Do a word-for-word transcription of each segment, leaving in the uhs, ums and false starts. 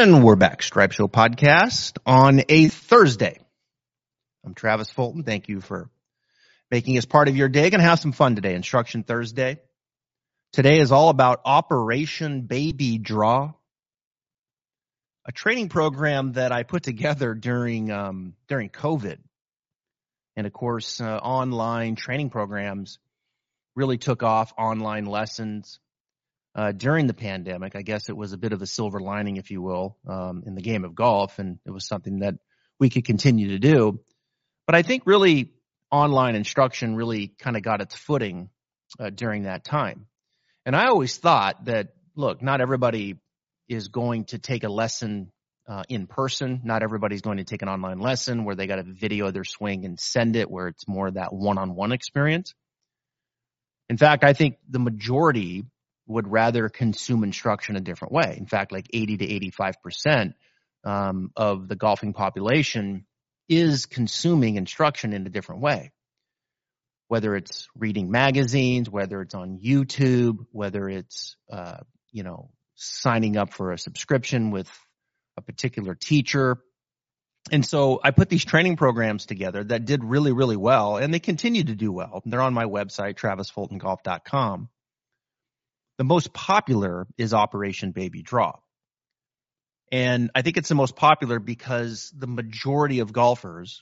And we're back. Stripe Show podcast on a Thursday. I'm Travis Fulton. Thank you for making us part of your day. Gonna have some fun today. Instruction Thursday. Today is all about Operation Baby Draw, a training program that I put together during um, during COVID. And of course, uh, online training programs really took off. Online lessons. Uh, during the pandemic, I guess it was a bit of a silver lining, if you will, um, in the game of golf, and it was something that we could continue to do. But I think really online instruction really kind of got its footing uh, during that time. And I always thought that, look, not everybody is going to take a lesson uh, in person. Not everybody's going to take an online lesson where they got a video of their swing and send it, where it's more that one-on-one experience. In fact, I think the majority would rather consume instruction a different way. In fact, like eighty to eighty-five percent um, of the golfing population is consuming instruction in a different way. Whether it's reading magazines, whether it's on YouTube, whether it's, uh, you know, signing up for a subscription with a particular teacher. And so I put these training programs together that did really, really well, and they continue to do well. They're on my website, travis fulton golf dot com. The most popular is Operation Baby Draw. And I think it's the most popular because the majority of golfers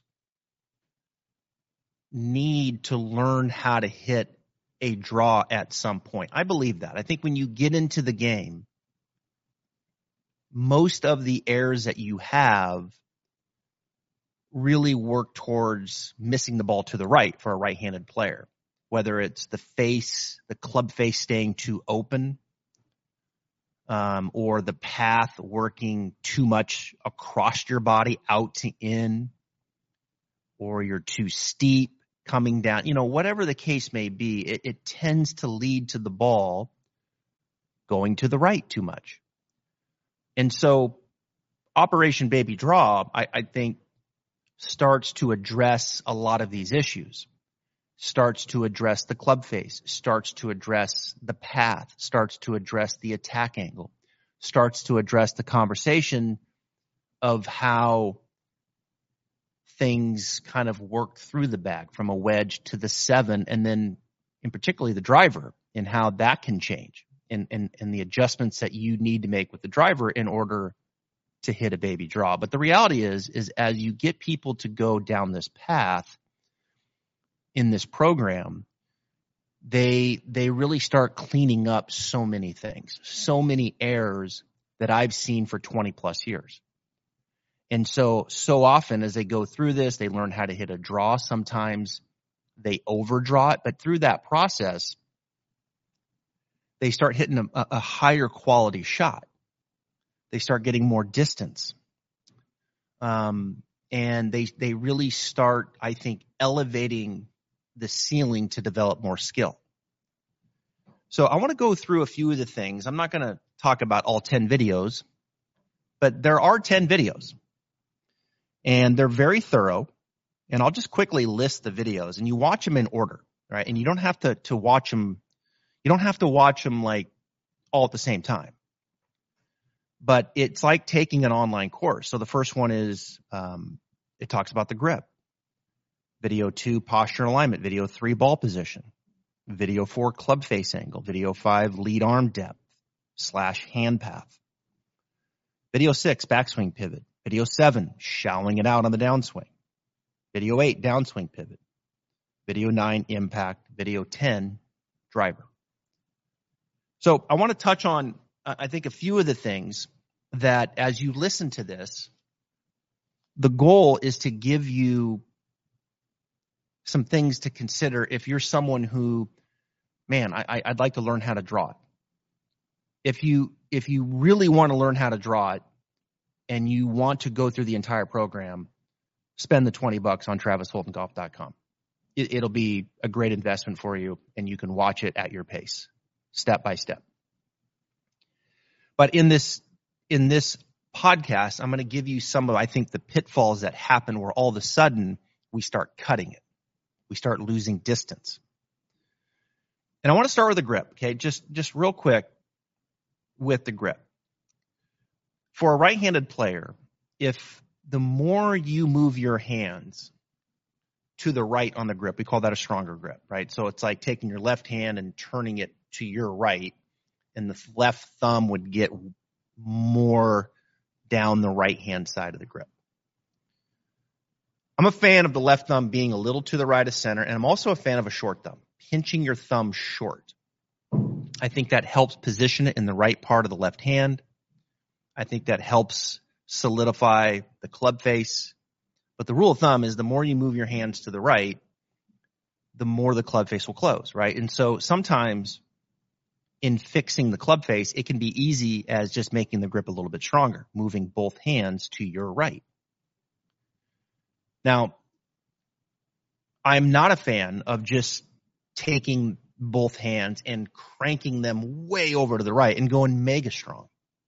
need to learn how to hit a draw at some point. I believe that. I think when you get into the game, most of the errors that you have really work towards missing the ball to the right for a right-handed player. Whether it's the face, the club face staying too open, um, or the path working too much across your body out to in, or you're too steep coming down, you know, whatever the case may be, it, it tends to lead to the ball going to the right too much. And so Operation Baby Draw, I, I think, starts to address a lot of these issues. Starts to address the club face, starts to address the path, starts to address the attack angle, starts to address the conversation of how things kind of work through the bag from a wedge to the seven, and then in particularly the driver and how that can change and, and, and the adjustments that you need to make with the driver in order to hit a baby draw. But the reality is, is as you get people to go down this path, in this program, they they really start cleaning up so many things, so many errors that I've seen for twenty plus years. And so, so often as they go through this, they learn how to hit a draw. Sometimes they overdraw it, but through that process, they start hitting a, a higher quality shot. They start getting more distance. Um, and they they really start, I think, elevating the ceiling to develop more skill. So I want to go through a few of the things. I'm not going to talk about all ten videos, but there are ten videos and they're very thorough. And I'll just quickly list the videos and you watch them in order, right? And you don't have to, to watch them. You don't have to watch them like all at the same time, but it's like taking an online course. So the first one is, um, it talks about the grip. Video two, posture and alignment. Video three, ball position. Video four, club face angle. Video five, lead arm depth slash hand path. Video six, backswing pivot. Video seven, shallowing it out on the downswing. Video eight, downswing pivot. Video nine, impact. Video ten, driver. So I want to touch on, I think, a few of the things that as you listen to this, the goal is to give you some things to consider if you're someone who, man, I, I'd like to learn how to draw it. If you if you really want to learn how to draw it and you want to go through the entire program, spend the twenty bucks on travis fulton golf dot com. It, it'll be a great investment for you, and you can watch it at your pace, step by step. But in this in this podcast, I'm going to give you some of, I think, the pitfalls that happen where all of a sudden we start cutting it. We start losing distance. And I want to start with the grip, okay? Just, just real quick with the grip. For a right-handed player, if the more you move your hands to the right on the grip, we call that a stronger grip, right? So it's like taking your left hand and turning it to your right, and the left thumb would get more down the right-hand side of the grip. I'm a fan of the left thumb being a little to the right of center, and I'm also a fan of a short thumb, pinching your thumb short. I think that helps position it in the right part of the left hand. I think that helps solidify the club face. But the rule of thumb is the more you move your hands to the right, the more the club face will close, right? And so sometimes in fixing the club face, it can be easy as just making the grip a little bit stronger, moving both hands to your right. Now, I'm not a fan of just taking both hands and cranking them way over to the right and going mega strong.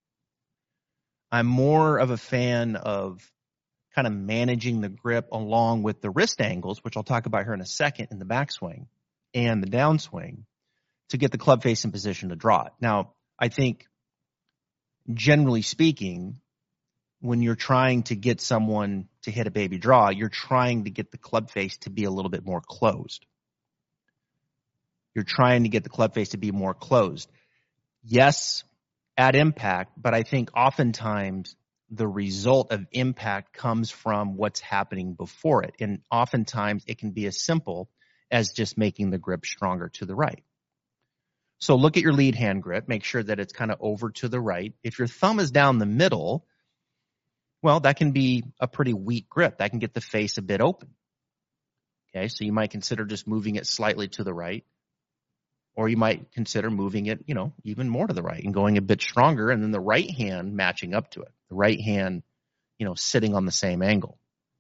I'm more of a fan of kind of managing the grip along with the wrist angles, which I'll talk about here in a second, in the backswing and the downswing, to get the club face in position to draw it. Now, I think generally speaking, when you're trying to get someone to hit a baby draw, you're trying to get the club face to be a little bit more closed. You're trying to get the club face to be more closed. Yes, at impact, but I think oftentimes the result of impact comes from what's happening before it. And oftentimes it can be as simple as just making the grip stronger to the right. So look at your lead hand grip. Make sure that it's kind of over to the right. If your thumb is down the middle, well, that can be a pretty weak grip. That can get the face a bit open. Okay, so you might consider just moving it slightly to the right. Or you might consider moving it, you know, even more to the right and going a bit stronger, and then the right hand matching up to it. The right hand, you know, sitting on the same angle.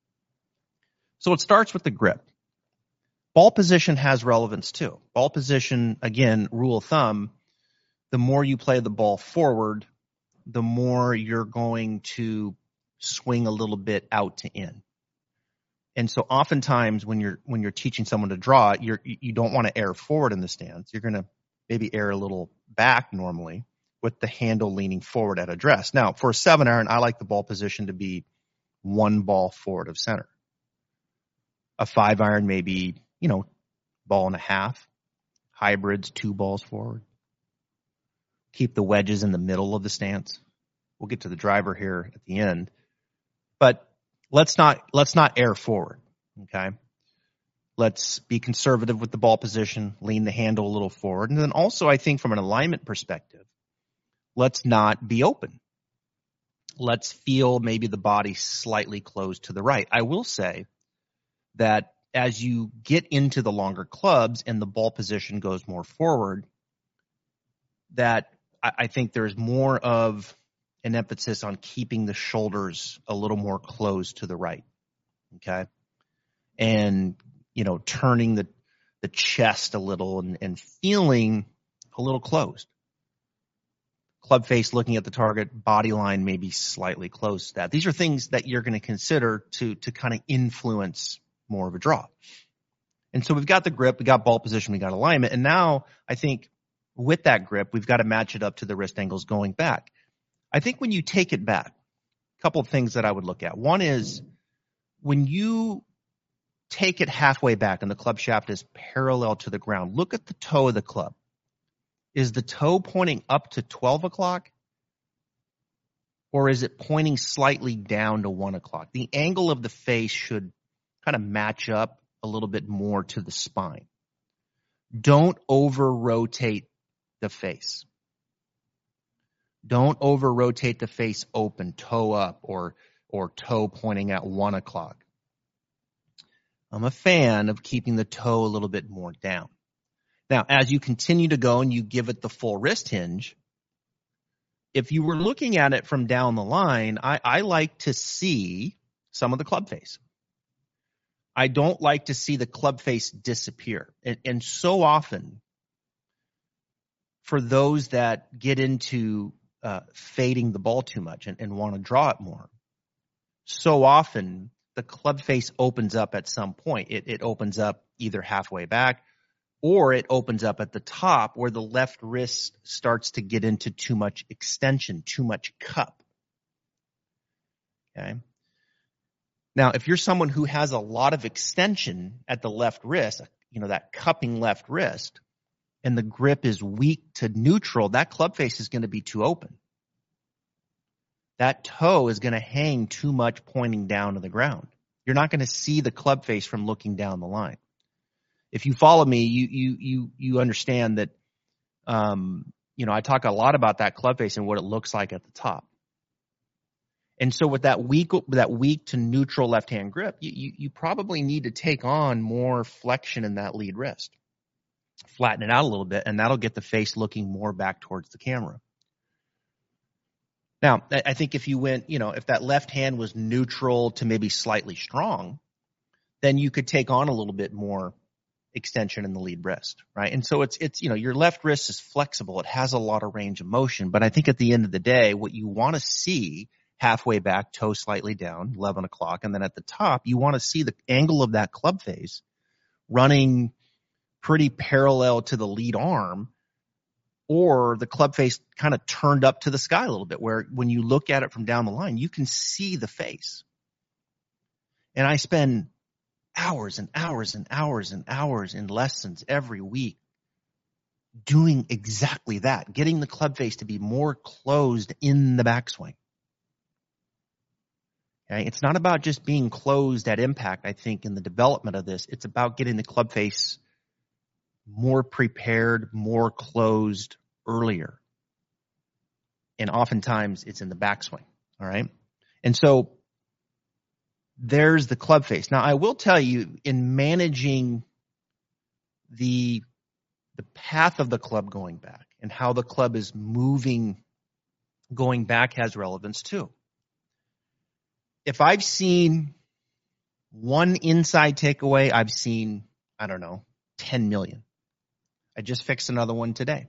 So it starts with the grip. Ball position has relevance too. Ball position, again, rule of thumb, the more you play the ball forward, the more you're going to swing a little bit out to in. And so oftentimes when you're when you're teaching someone to draw, you're you don't want to err forward in the stance. You're going to maybe err a little back normally with the handle leaning forward at address. Now, for a seven iron, I like the ball position to be one ball forward of center. A five iron maybe, you know, ball and a half. Hybrids, two balls forward. Keep the wedges in the middle of the stance. We'll get to the driver here at the end. But Let's not let's not err forward, okay? Let's be conservative with the ball position, lean the handle a little forward. And then also, I think from an alignment perspective, let's not be open. Let's feel maybe the body slightly closed to the right. I will say that as you get into the longer clubs and the ball position goes more forward, that I, I think there's more of an emphasis on keeping the shoulders a little more closed to the right, okay? And, you know, turning the, the chest a little and, and feeling a little closed. Club face looking at the target, body line maybe slightly close to that. These are things that you're going to consider to, to kind of influence more of a draw. And so we've got the grip, we got ball position, we got alignment, and now I think with that grip, we've got to match it up to the wrist angles going back. I think when you take it back, a couple of things that I would look at. One is when you take it halfway back and the club shaft is parallel to the ground, look at the toe of the club. Is the toe pointing up to twelve o'clock? Or is it pointing slightly down to one o'clock? The angle of the face should kind of match up a little bit more to the spine. Don't over-rotate the face. Don't over-rotate the face open, toe up, or or toe pointing at one o'clock. I'm a fan of keeping the toe a little bit more down. Now, as you continue to go and you give it the full wrist hinge, if you were looking at it from down the line, I, I like to see some of the club face. I don't like to see the club face disappear. And, and so often, for those that get into Uh, fading the ball too much and, and want to draw it more, so often the club face opens up at some point. It, it opens up either halfway back or it opens up at the top where the left wrist starts to get into too much extension, too much cup. Okay. Now, if you're someone who has a lot of extension at the left wrist, you know, that cupping left wrist, and the grip is weak to neutral, that club face is going to be too open. That toe is going to hang too much pointing down to the ground. You're not going to see the club face from looking down the line. If you follow me, you you you you understand that um, you know, I talk a lot about that club face and what it looks like at the top. And so with that weak that weak to neutral left-hand grip, you, you you probably need to take on more flexion in that lead wrist. Flatten it out a little bit, and that'll get the face looking more back towards the camera. Now, I think if you went, you know, if that left hand was neutral to maybe slightly strong, then you could take on a little bit more extension in the lead wrist, right? And so it's, it's, you know, your left wrist is flexible. It has a lot of range of motion, but I think at the end of the day, what you want to see halfway back, toe slightly down, eleven o'clock, and then at the top, you want to see the angle of that club face running pretty parallel to the lead arm, or the club face kind of turned up to the sky a little bit, where when you look at it from down the line, you can see the face. And I spend hours and hours and hours and hours in lessons every week doing exactly that, getting the club face to be more closed in the backswing. Okay? It's not about just being closed at impact, I think, in the development of this. It's about getting the club face more prepared, more closed earlier. And oftentimes it's in the backswing. All right. And so there's the club face. Now, I will tell you, in managing the, the path of the club going back and how the club is moving going back has relevance too. If I've seen one inside takeaway, I've seen, I don't know, ten million. I just fixed another one today.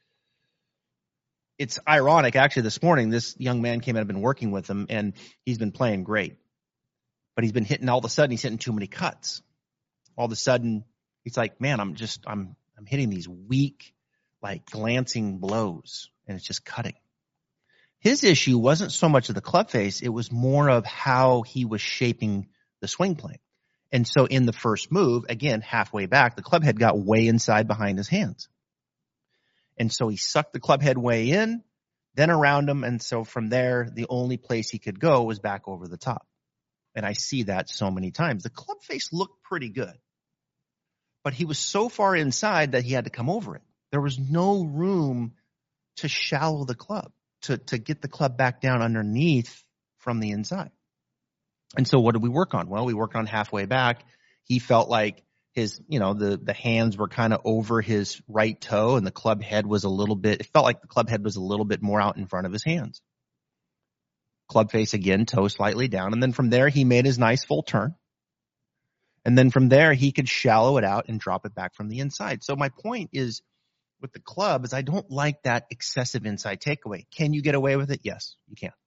It's ironic, actually, this morning, this young man came in, I've been working with him, and he's been playing great. But he's been hitting, all of a sudden, he's hitting too many cuts. All of a sudden, he's like, man, I'm just, I'm, I'm hitting these weak, like glancing blows, and it's just cutting. His issue wasn't so much of the club face, it was more of how he was shaping the swing plane. And so in the first move, again, halfway back, the club head got way inside behind his hands. And so he sucked the club head way in, then around him. And so from there, the only place he could go was back over the top. And I see that so many times. The club face looked pretty good, but he was so far inside that he had to come over it. There was no room to shallow the club, to, to get the club back down underneath from the inside. And so what did we work on? Well, we worked on halfway back. He felt like his, you know, the, the hands were kind of over his right toe, and the club head was a little bit, it felt like the club head was a little bit more out in front of his hands. Club face again, toe slightly down. And then from there, he made his nice full turn. And then from there, he could shallow it out and drop it back from the inside. So my point is with the club is I don't like that excessive inside takeaway. Can you get away with it? Yes, you can.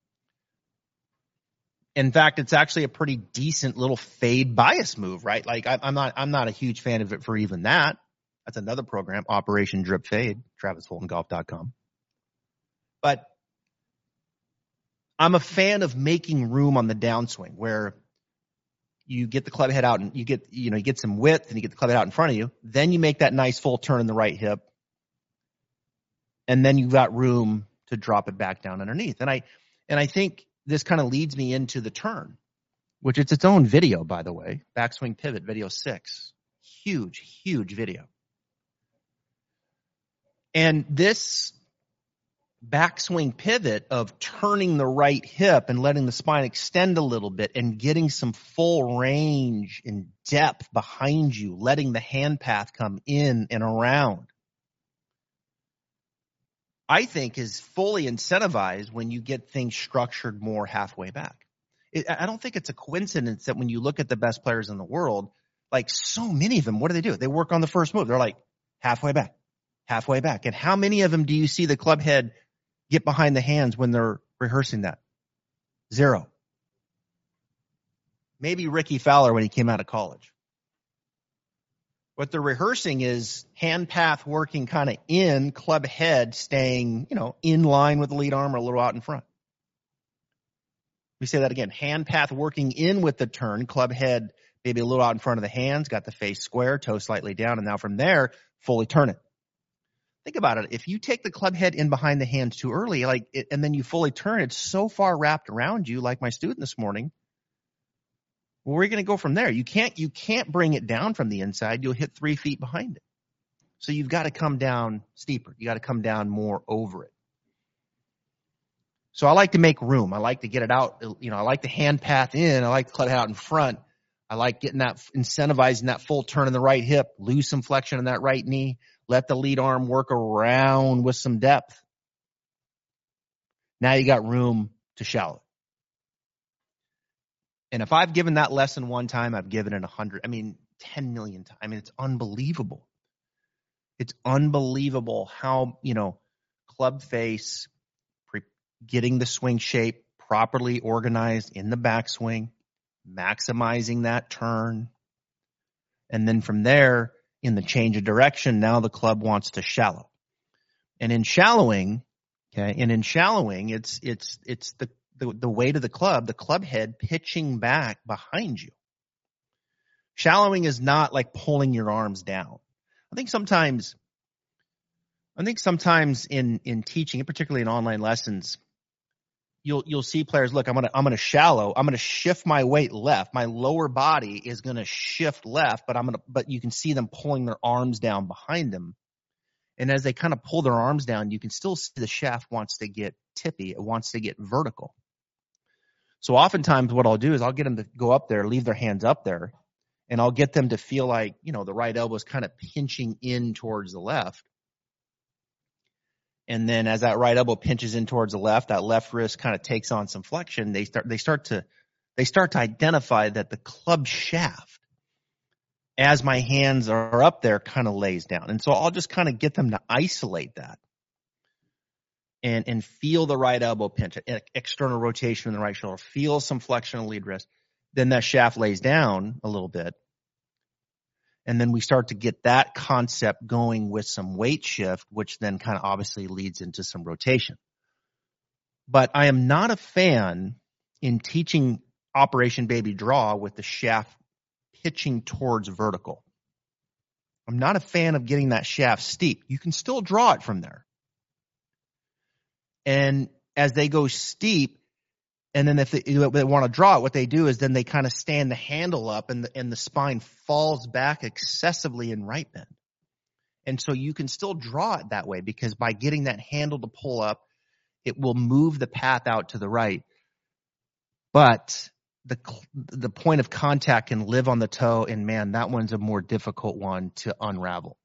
In fact, it's actually a pretty decent little fade bias move, right? Like I, I'm not, I'm not a huge fan of it for even that. That's another program, Operation Drip Fade, Travis Fulton Golf dot com. But I'm a fan of making room on the downswing where you get the club head out and you get, you know, you get some width and you get the club head out in front of you. Then you make that nice full turn in the right hip. And then you've got room to drop it back down underneath. And I, and I think this kind of leads me into the turn, which it's its own video, by the way. Backswing Pivot, video six. Huge, huge video. And this backswing pivot of turning the right hip and letting the spine extend a little bit and getting some full range and depth behind you, letting the hand path come in and around, I think is fully incentivized when you get things structured more halfway back. It, I don't think it's a coincidence that when you look at the best players in the world, like so many of them, what do they do? They work on the first move. They're like halfway back, halfway back. And how many of them do you see the club head get behind the hands when they're rehearsing that? Zero. Maybe Ricky Fowler when he came out of college. What they're rehearsing is hand path working kind of in, club head staying, you know, in line with the lead arm or a little out in front. We say that again. Hand path working in with the turn, club head maybe a little out in front of the hands, got the face square, toe slightly down, and now from there, fully turn it. Think about it. If you take the club head in behind the hands too early, like, it, and then you fully turn, it's so far wrapped around you, like my student this morning. Well, where are you going to go from there? You can't, you can't bring it down from the inside. You'll hit three feet behind it. So you've got to come down steeper. You got to come down more over it. So I like to make room. I like to get it out. You know, I like the hand path in. I like to club head out in front. I like getting that, incentivizing that full turn in the right hip, lose some flexion in that right knee, let the lead arm work around with some depth. Now you got room to shallow. And if I've given that lesson one time, I've given it a hundred, I mean, ten million times. I mean, it's unbelievable. It's unbelievable how, you know, club face, pre- getting the swing shape properly organized in the backswing, maximizing that turn. And then from there, in the change of direction, now the club wants to shallow. And in shallowing, okay, and in shallowing, it's it's it's the, the, the weight of the club, the club head pitching back behind you. Shallowing is not like pulling your arms down. I think sometimes, I think sometimes in, in teaching, and particularly in online lessons, You'll you'll see players, look, I'm gonna I'm gonna shallow, I'm gonna shift my weight left. My lower body is gonna shift left, but I'm gonna but you can see them pulling their arms down behind them. And as they kind of pull their arms down, you can still see the shaft wants to get tippy, it wants to get vertical. So oftentimes what I'll do is I'll get them to go up there, leave their hands up there, and I'll get them to feel like, you know, the right elbow is kind of pinching in towards the left. And then as that right elbow pinches in towards the left, that left wrist kind of takes on some flexion. They start, they start to, they start to identify that the club shaft, as my hands are up there, kind of lays down. And so I'll just kind of get them to isolate that and, and feel the right elbow pinch, external rotation in the right shoulder, feel some flexion in the lead wrist. Then that shaft lays down a little bit. And then we start to get that concept going with some weight shift, which then kind of obviously leads into some rotation. But I am not a fan in teaching Operation Baby Draw with the shaft pitching towards vertical. I'm not a fan of getting that shaft steep. You can still draw it from there. And as they go steep, and then if they, they want to draw it, what they do is then they kind of stand the handle up and the, and the spine falls back excessively in right bend. And so you can still draw it that way because by getting that handle to pull up, it will move the path out to the right. But the the point of contact can live on the toe, and man, that one's a more difficult one to unravel.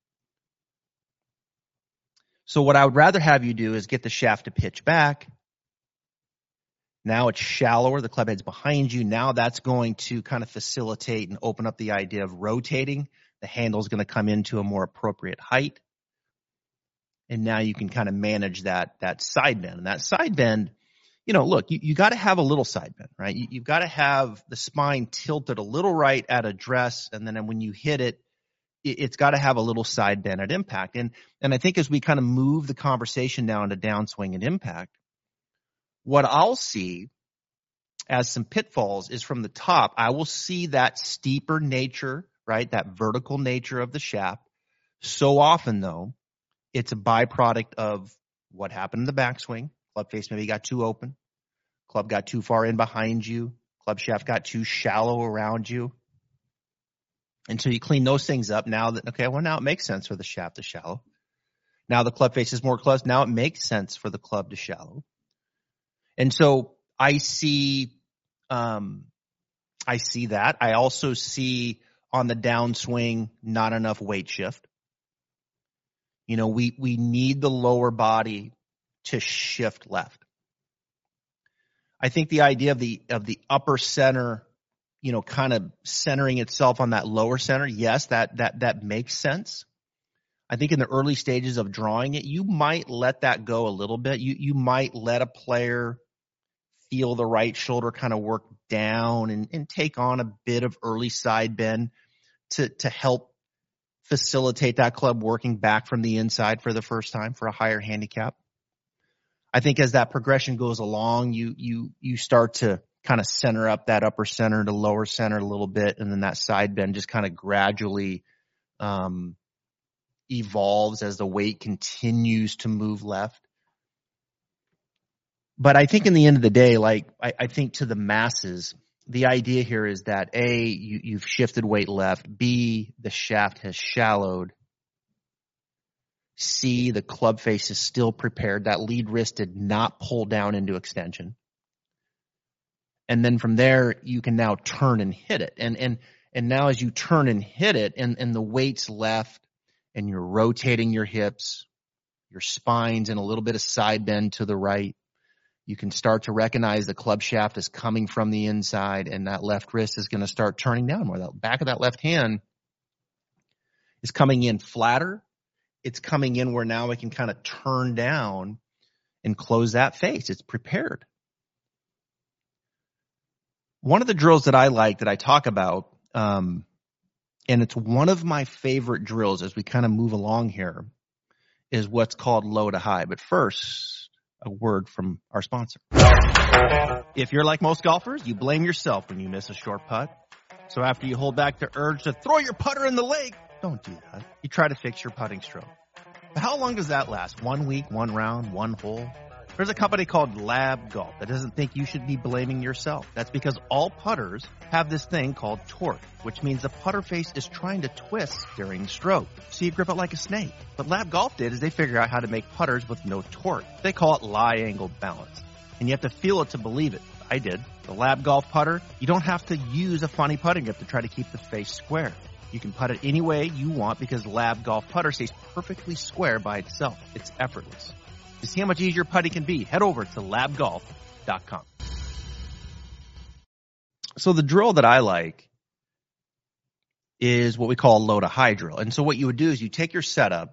So what I would rather have you do is get the shaft to pitch back. Now it's shallower. The club head's behind you. Now that's going to kind of facilitate and open up the idea of rotating. The handle's going to come into a more appropriate height. And now you can kind of manage that, that side bend. And that side bend, you know, look, you, you got to have a little side bend, right? You, you've got to have the spine tilted a little right at address. And then when you hit it, it it's got to have a little side bend at impact. And, and I think as we kind of move the conversation now into downswing and impact, what I'll see as some pitfalls is from the top, I will see that steeper nature, right? That vertical nature of the shaft. So often though, it's a byproduct of what happened in the backswing. Club face maybe got too open. Club got too far in behind you. Club shaft got too shallow around you. And so you clean those things up now that, okay, well now it makes sense for the shaft to shallow. Now the club face is more close. Now it makes sense for the club to shallow. And so I see, um, I see that. I also see on the downswing not enough weight shift. You know, we we need the lower body to shift left. I think the idea of the of the upper center, you know, kind of centering itself on that lower center, yes, that that that makes sense. I think in the early stages of drawing it, you might let that go a little bit. You you might let a player feel the right shoulder kind of work down and, and take on a bit of early side bend to, to help facilitate that club working back from the inside for the first time for a higher handicap. I think as that progression goes along, you you you start to kind of center up that upper center to lower center a little bit, and then that side bend just kind of gradually um, evolves as the weight continues to move left. But I think in the end of the day, like I, I think to the masses, the idea here is that A, you, you've shifted weight left. B, the shaft has shallowed. C, the club face is still prepared. That lead wrist did not pull down into extension. And then from there, you can now turn and hit it. And and and now as you turn and hit it, and, and the weight's left, and you're rotating your hips, your spine's in a little bit of side bend to the right, you can start to recognize the club shaft is coming from the inside, and that left wrist is going to start turning down more. The back of that left hand is coming in flatter. It's coming in where now it can kind of turn down and close that face. It's prepared. One of the drills that I like that I talk about, um, and it's one of my favorite drills as we kind of move along here, is what's called low to high. But first, a word from our sponsor. If you're like most golfers, you blame yourself when you miss a short putt. So after you hold back the urge to throw your putter in the lake, don't do that. You try to fix your putting stroke. But how long does that last? One week, one round, one hole? There's a company called Lab Golf that doesn't think you should be blaming yourself. That's because all putters have this thing called torque, which means the putter face is trying to twist during the stroke, so you grip it like a snake. What Lab Golf did is they figured out how to make putters with no torque. They call it lie angle balance. And you have to feel it to believe it. I did. The Lab Golf putter, you don't have to use a funny putting grip to try to keep the face square. You can putt it any way you want because Lab Golf putter stays perfectly square by itself. It's effortless. To see how much easier putting can be, head over to lab golf dot com. So the drill that I like is what we call a low to high drill. And so what you would do is you take your setup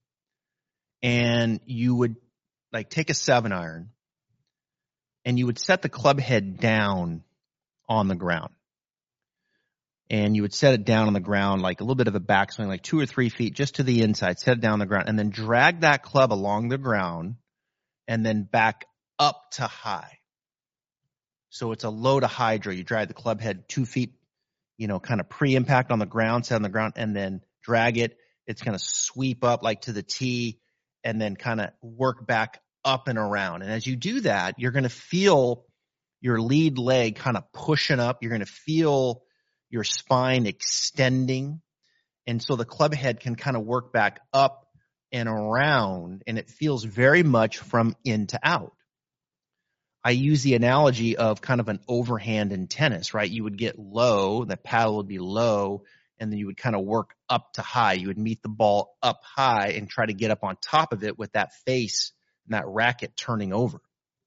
and you would like take a seven iron and you would set the club head down on the ground. And you would set it down on the ground, like a little bit of a backswing, like two or three feet just to the inside, set it down on the ground, and then drag that club along the ground and then back up to high. So it's a low to high drill. You drag the club head two feet, you know, kind of pre-impact on the ground, set on the ground, and then drag it. It's going to sweep up like to the tee and then kind of work back up and around. And as you do that, you're going to feel your lead leg kind of pushing up. You're going to feel your spine extending. And so the club head can kind of work back up and around, and it feels very much from in to out. I use the analogy of kind of an overhand in tennis, right? You would get low, the paddle would be low, and then you would kind of work up to high. You would meet the ball up high and try to get up on top of it with that face and that racket turning over.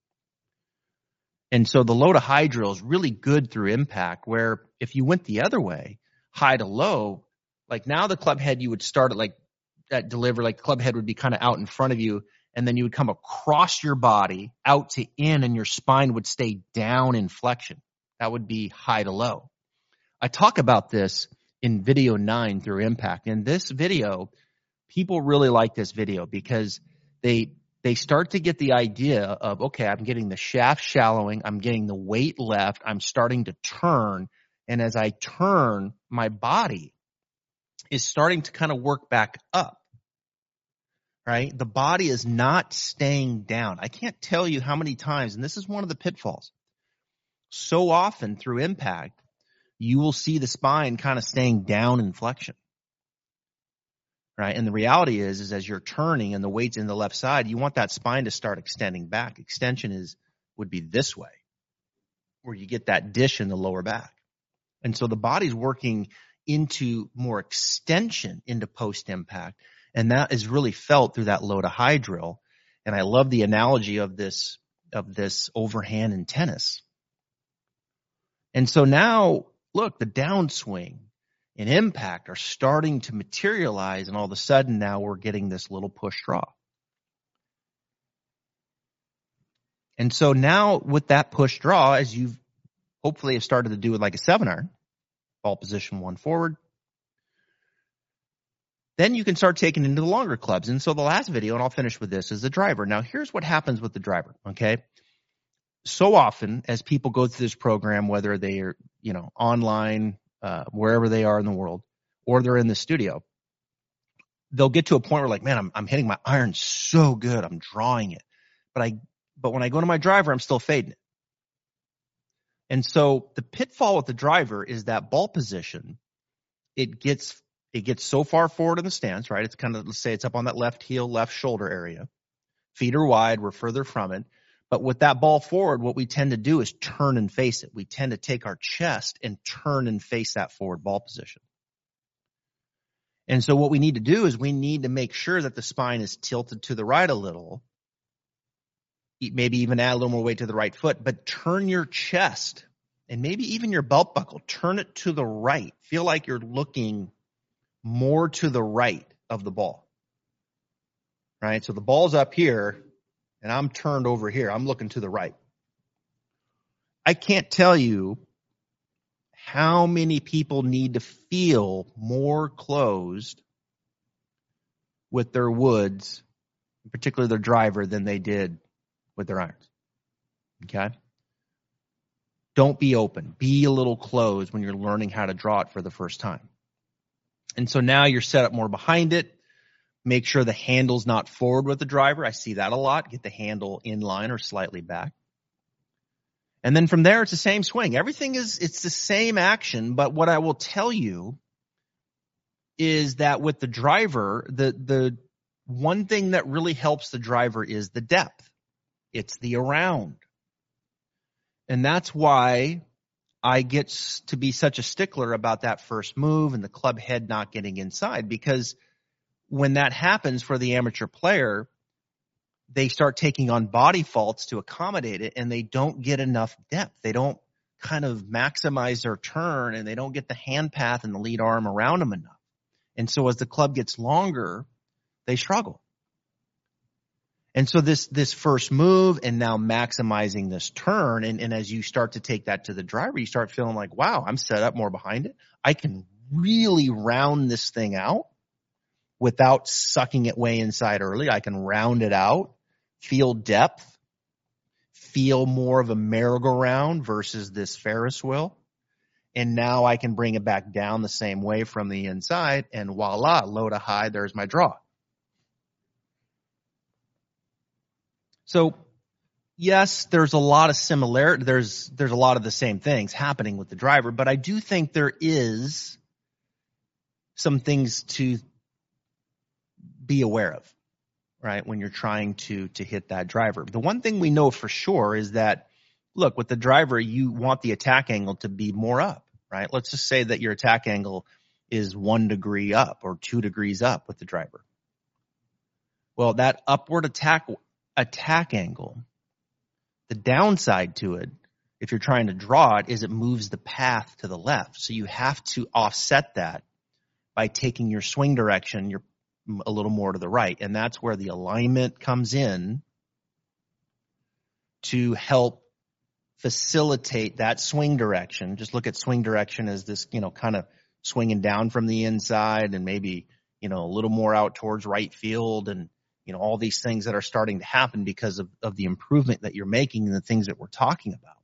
And so the low to high drill is really good through impact, where if you went the other way, high to low, like now the club head, you would start at like that deliver, like the club head would be kind of out in front of you, and then you would come across your body out to in, and your spine would stay down in flexion. That would be high to low. I talk about this in video nine through impact. In this video, people really like this video because they They start to get the idea of, okay, I'm getting the shaft shallowing, I'm getting the weight left, I'm starting to turn, and as I turn, my body is starting to kind of work back up, right? The body is not staying down. I can't tell you how many times, and this is one of the pitfalls. So often through impact, you will see the spine kind of staying down in flexion. Right. And the reality is, is as you're turning and the weight's in the left side, you want that spine to start extending back. Extension is would be this way, where you get that dish in the lower back. And so the body's working into more extension into post impact. And that is really felt through that low to high drill. And I love the analogy of this, of this overhand in tennis. And so now look, the downswing and impact are starting to materialize, and all of a sudden now we're getting this little push draw. And so now with that push draw, as you've hopefully have started to do with like a seven iron, ball position one forward, Then you can start taking into the longer clubs. And so the last video, and I'll finish with this, is the driver. Now, here's what happens with the driver, okay? So often as people go through this program, whether they are, you know, online, uh, wherever they are in the world, or they're in the studio, they'll get to a point where like, man, I'm, I'm hitting my iron so good. I'm drawing it. But I, but when I go to my driver, I'm still fading it. And so the pitfall with the driver is that ball position, it gets it gets so far forward in the stance, right? It's kind of, let's say it's up on that left heel, left shoulder area. Feet are wide, we're further from it. But with that ball forward, what we tend to do is turn and face it. We tend to take our chest and turn and face that forward ball position. And so what we need to do is we need to make sure that the spine is tilted to the right a little, maybe even add a little more weight to the right foot, but turn your chest and maybe even your belt buckle, turn it to the right. Feel like you're looking more to the right of the ball, right? So the ball's up here and I'm turned over here. I'm looking to the right. I can't tell you how many people need to feel more closed with their woods, particularly their driver, than they did with their irons. Okay? Don't be open. Be a little closed when you're learning how to draw it for the first time. And so now you're set up more behind it. Make sure the handle's not forward with the driver. I see that a lot. Get the handle in line or slightly back. And then from there, it's the same swing. Everything is, it's the same action. But what I will tell you is that with the driver, the, the one thing that really helps the driver is the depth. It's the around. And that's why I get to be such a stickler about that first move and the club head not getting inside, because when that happens for the amateur player, they start taking on body faults to accommodate it, and they don't get enough depth. They don't kind of maximize their turn, and they don't get the hand path and the lead arm around them enough. And so as the club gets longer, they struggle. And so this this first move and now maximizing this turn, and, and as you start to take that to the driver, you start feeling like, wow, I'm set up more behind it. I can really round this thing out without sucking it way inside early. I can round it out, feel depth, feel more of a merry-go-round versus this Ferris wheel. And now I can bring it back down the same way from the inside, and voila, low to high, there's my draw. So, yes, there's a lot of similarity. There's there's a lot of the same things happening with the driver, but I do think there is some things to be aware of, right, when you're trying to to hit that driver. The one thing we know for sure is that, look, with the driver, you want the attack angle to be more up, right? Let's just say that your attack angle is one degree up or two degrees up with the driver. Well, that upward attack attack angle, the downside to it, if you're trying to draw it, is it moves the path to the left. So you have to offset that by taking your swing direction you're a little more to the right. And that's where the alignment comes in to help facilitate that swing direction. Just look at swing direction as this, you know, kind of swinging down from the inside and maybe, you know, a little more out towards right field, and you know, all these things that are starting to happen because of, of the improvement that you're making and the things that we're talking about.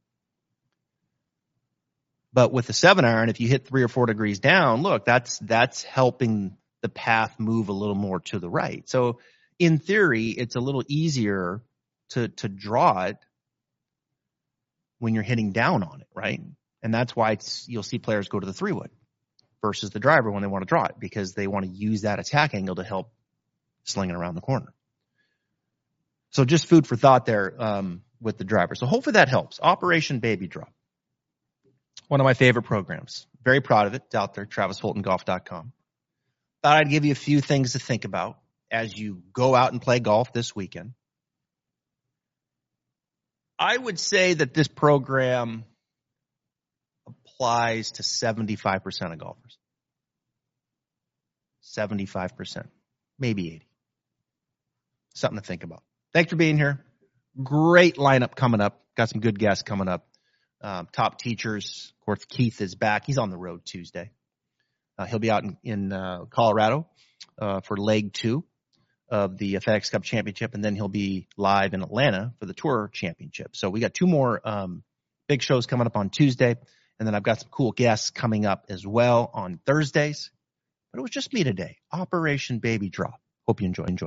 But with the seven iron, if you hit three or four degrees down, look, that's that's helping the path move a little more to the right. So in theory, it's a little easier to to draw it when you're hitting down on it, right? And that's why it's, you'll see players go to the three wood versus the driver when they want to draw it, because they want to use that attack angle to help slinging around the corner. So just food for thought there um, with the driver. So hopefully that helps. Operation Baby Draw. One of my favorite programs. Very proud of it. It's out there, travis fulton golf dot com. Thought I'd give you a few things to think about as you go out and play golf this weekend. I would say that this program applies to seventy-five percent of golfers. seventy-five percent. Maybe eighty. Something to think about. Thanks for being here. Great lineup coming up. Got some good guests coming up. Um, top teachers. Of course, Keith is back. He's on the road Tuesday. Uh, he'll be out in, in uh, Colorado uh, for leg two of the FedEx Cup Championship, and then he'll be live in Atlanta for the Tour Championship. So we got two more um, big shows coming up on Tuesday, and then I've got some cool guests coming up as well on Thursdays. But it was just me today, Operation Baby Drop. Hope you enjoy. enjoy.